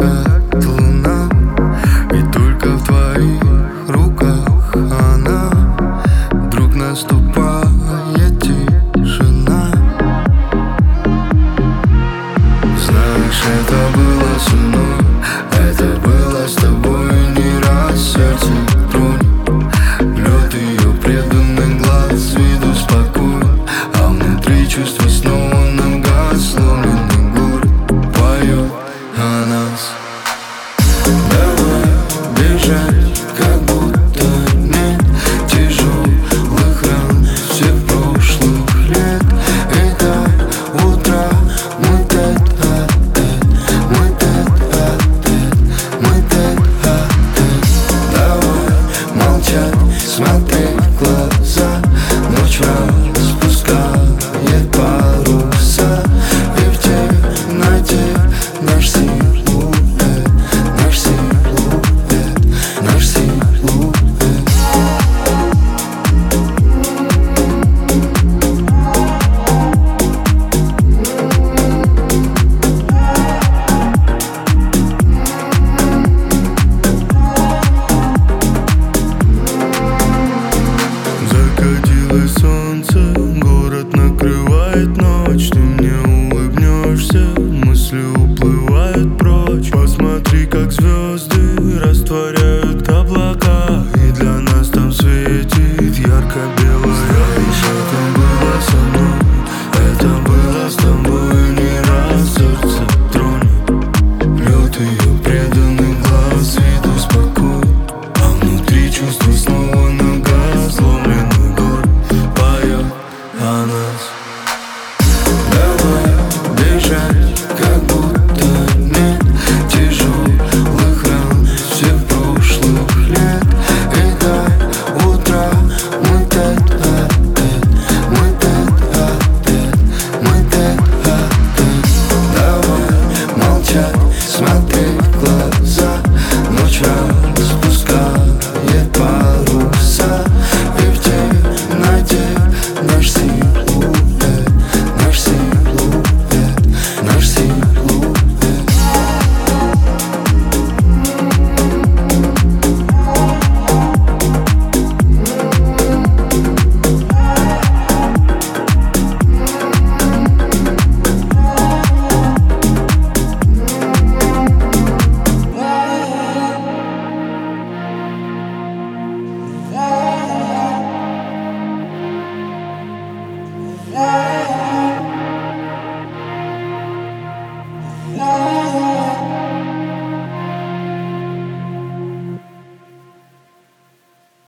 как луна, и только в твоих руках она. Вдруг наступает тишина. Знаешь, это было со мной, это было с тобой не раз. Сердце тронет лед ее преданных глаз, с виду спокоен, а внутри чувства снова